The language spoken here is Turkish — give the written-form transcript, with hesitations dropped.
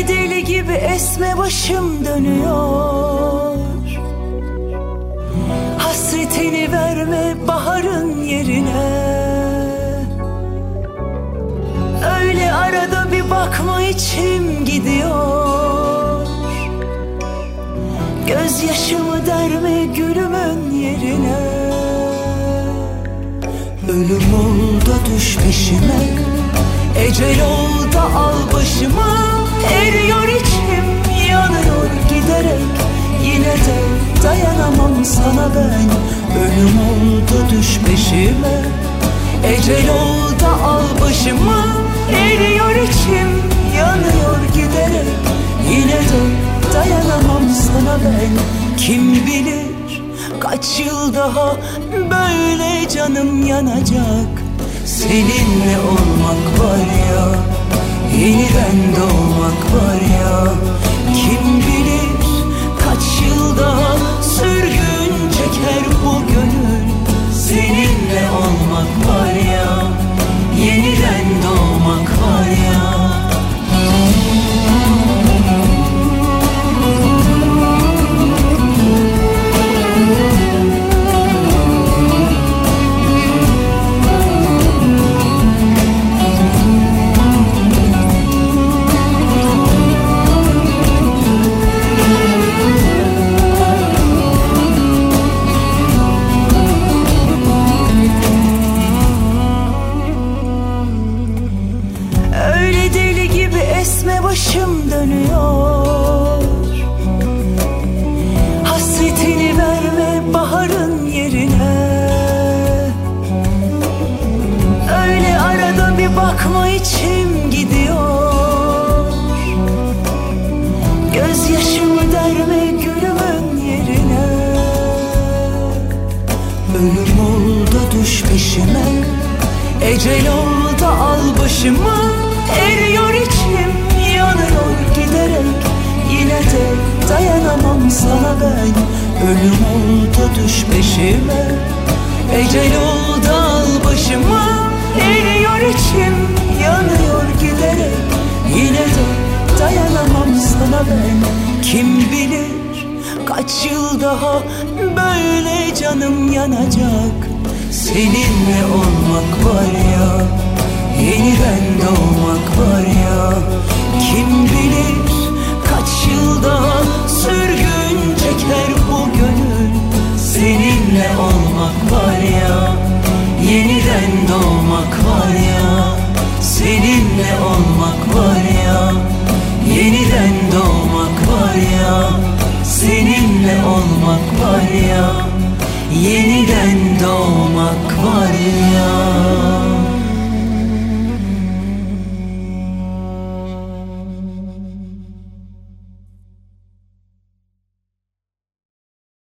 Öyle deli gibi esme başım dönüyor. Hasretini verme baharın yerine. Öyle arada bir bakma içim gidiyor. Gözyaşımı derme gülümün yerine. Ölüm ol da düş peşime, ecel ol da al başıma. Eriyor içim, yanıyor giderek, yine de dayanamam sana ben. Ölüm ol da düş peşime, ecel ol da al başıma. Eriyor içim, yanıyor giderek, yine de dayanamam sana ben. Kim bilir kaç yıl daha böyle canım yanacak. Seninle olmak var ya, yeniden doğmak var ya. Kim bilir kaç yıl daha sürgün çeker bu gönül. Seninle olmak var ya, yeniden doğmak var ya. Başım dönüyor. Hasretini verme baharın yerine. Öyle arada bir bakma içim gidiyor. Gözyaşımı derme gülümün yerine. Ölüm ol da düş peşime, ecel ol da al başıma. Eriyor içim, yanıyor giderek, yine de dayanamam sana ben. Ölüm ol da düş peşime, ecel ol da al başıma. Eriyor içim, yanıyor giderek, yine de dayanamam sana ben. Kim bilir kaç yıl daha böyle canım yanacak. Seninle olmak var ya, yeniden doğmak var ya. Kim bilir kaç yıl daha sürgün çeker bu gönül. Seninle olmak var ya, yeniden doğmak var ya. Seninle olmak var ya, yeniden doğmak var ya. Seninle olmak var ya, yeniden doğmak var ya.